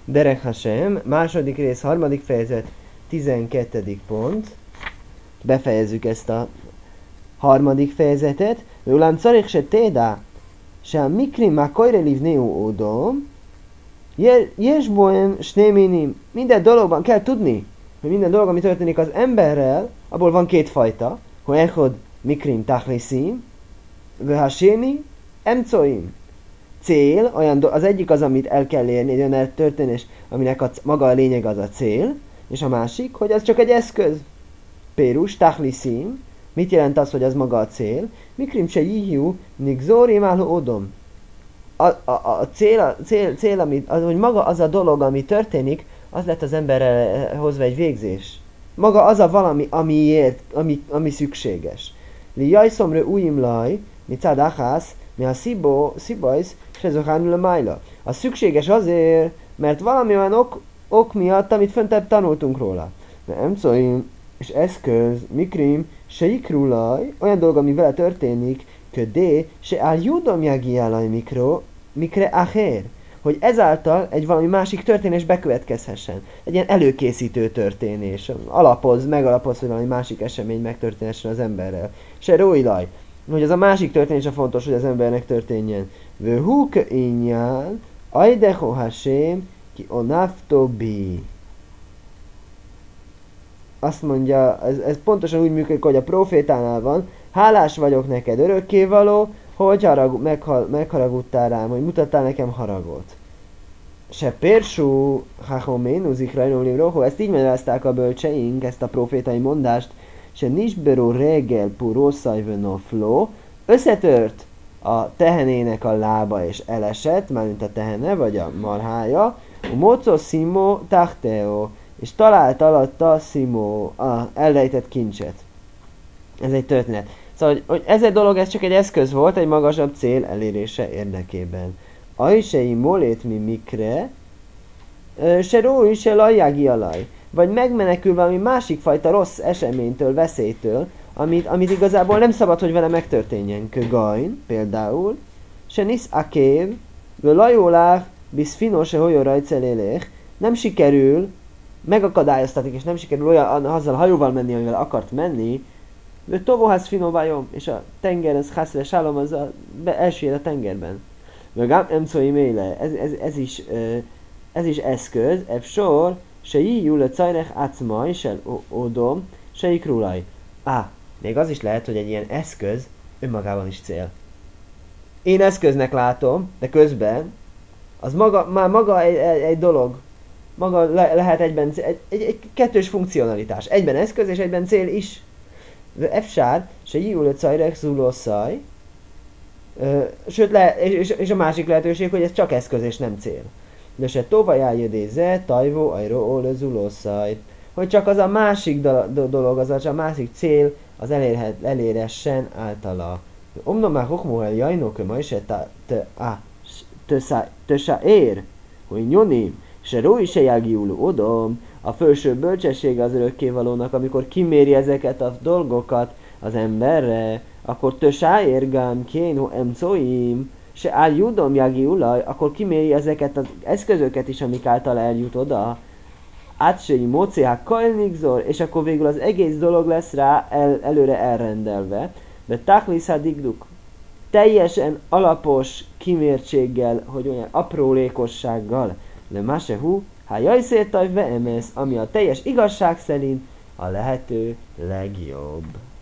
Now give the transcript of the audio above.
Derek Hashem, második rész, harmadik fejezet, 12. pont. Befejezzük ezt a harmadik fejezetet. Ulám carich se tédá, se a mikrim má kajre livnéu ódom, jesboem snéminim. Minden dologban kell tudni, hogy minden dolog, ami történik az emberrel, abból van két fajta, hogy echod mikrim tachliszim, vöhaséni emcoim. Cél, az egyik az, amit el kell érni, egy olyan történés, aminek maga a lényeg az a cél, és a másik, hogy az csak egy eszköz. Pérus, tachliszim, mit jelent az, hogy az maga a cél? Mikrim se jihiu, nigzórim álló odom. A cél hogy maga az a dolog, ami történik, az lett az emberre hozva egy végzés. Maga az a valami, ami szükséges. Li jajszomre uimlaj, mi cádáhász, mi a szibajsz, se zohánul a májla. Az szükséges azért, mert valami olyan ok miatt, amit föntebb tanultunk róla. Mert emcoim és eszköz, mikrim, se ikrulaj, olyan dolog, ami vele történik, ködé, se áll judom jagiálaj mikre ahér, hogy ezáltal egy valami másik történés bekövetkezhessen. Egy ilyen előkészítő történés. Megalapoz, hogy valami másik esemény megtörténhessen az emberrel. Se róilaj, hogy az a másik történés a fontos, hogy az embernek történjen. Vöhúke innyán, ajdeho hasém, ki onaftobi. Azt mondja, ez pontosan úgy működik, hogy a profétánál van, hálás vagyok neked örökkévaló, hogy megharagudtál rám, hogy mutattál nekem haragot. Se pérsú hachoménu zikrajnólim roho, ezt így magyarázták a bölcseink, ezt a profétai mondást, se nisberó reggel purószajvönofló, összetört a tehenének a lába és elesett, mármint a tehene, vagy a marhája, moco szimo tachteo, és talált alatta szimo, a elrejtett kincset. Ez egy történet. Szóval, hogy ez egy dolog, ez csak egy eszköz volt, egy magasabb cél elérése érdekében. Ajsei molét mi mikre, se rói se lajjági alaj. Vagy megmenekül valami másik fajta rossz eseménytől, veszélytől, amit igazából nem szabad, hogy vele megtörténjen. Kögain, például, se nisz akév, vő lajólák, biszfino se holyórajcelélech, nem sikerül, megakadályoztatik, és nem sikerül olyan azzal a hajóval menni, amivel akart menni, vő tovohász finovajom, és a tenger, ez hászre sálom, az elsüllyed a tengerben. Vögám emcói méle, ez is eszköz, ev sor, se jíjul a cajrech átszmaj, se odom, se ikrulaj. Még az is lehet, hogy egy ilyen eszköz önmagában is cél. Én eszköznek látom, de közben az maga egy dolog. Maga lehet egyben egy kettős funkcionalitás. Egyben eszköz és egyben cél is. Efsár, se jíjul a cajrech zulószaj, sőt, és a másik lehetőség, hogy ez csak eszköz és nem cél. De se tovajájödéze, tajvó, ajró, óle, zulószaj. Hogy csak az a másik dolog, az a másik cél, az eléressen általa. Omnom már hokmóhel jajnóke ma is tösa ér, hogy nyonim, se rói se jágiuló odom, a felső bölcsessége az örökkévalónak, amikor kiméri ezeket a dolgokat az emberre, akkor tösa érgám kéno emcoim, se áll judom jágiulaj, akkor kiméri ezeket az eszközöket is, amik által eljut oda, átsei móciák kajnigzor, és akkor végül az egész dolog lesz rá előre elrendelve. De takliszadikduk teljesen alapos kimértséggel, hogy olyan aprólékossággal, de másehu, ha jajszértaj veemesz, ami a teljes igazság szerint a lehető legjobb.